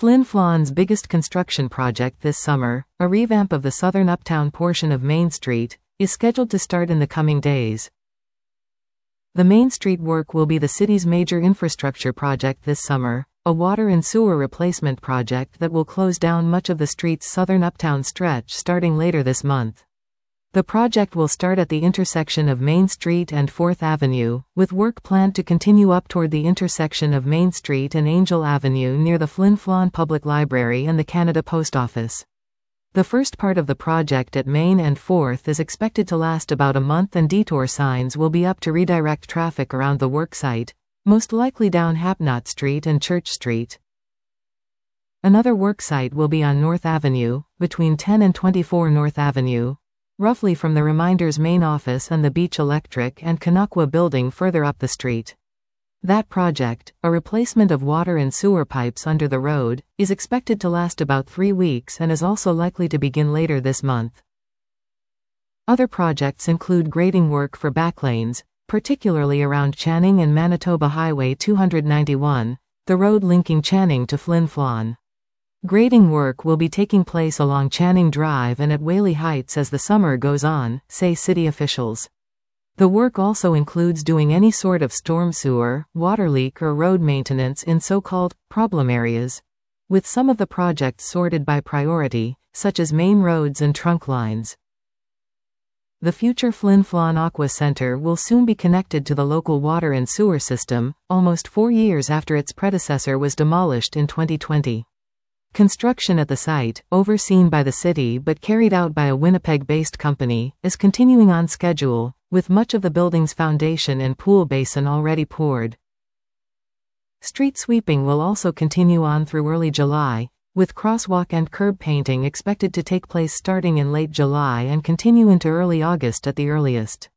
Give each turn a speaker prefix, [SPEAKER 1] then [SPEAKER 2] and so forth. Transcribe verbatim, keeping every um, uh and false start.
[SPEAKER 1] Flin Flon's biggest construction project this summer, a revamp of the southern uptown portion of Main Street, is scheduled to start in the coming days. The Main Street work will be the city's major infrastructure project this summer, a water and sewer replacement project that will close down much of the street's southern uptown stretch starting later this month. The project will start at the intersection of Main Street and fourth Avenue, with work planned to continue up toward the intersection of Main Street and Angel Avenue near the Flin Flon Public Library and the Canada Post Office. The first part of the project at Main and fourth is expected to last about a month, and detour signs will be up to redirect traffic around the worksite, most likely down Hapnot Street and Church Street. Another worksite will be on North Avenue, between ten and twenty-four North Avenue, roughly from the Reminders main office and the Beach Electric and Kanakwa building further up the street. That project, a replacement of water and sewer pipes under the road, is expected to last about three weeks and is also likely to begin later this month. Other projects include grading work for backlanes, particularly around Channing and Manitoba Highway two ninety-one, the road linking Channing to Flin Flon. Grading work will be taking place along Channing Drive and at Whaley Heights as the summer goes on, say city officials. The work also includes doing any sort of storm sewer, water leak or road maintenance in so-called problem areas, with some of the projects sorted by priority, such as main roads and trunk lines. The future Flin Flon Aqua Center will soon be connected to the local water and sewer system, almost four years after its predecessor was demolished in twenty twenty. Construction at the site, overseen by the city but carried out by a Winnipeg-based company, is continuing on schedule, with much of the building's foundation and pool basin already poured. Street sweeping will also continue on through early July, with crosswalk and curb painting expected to take place starting in late July and continue into early August at the earliest.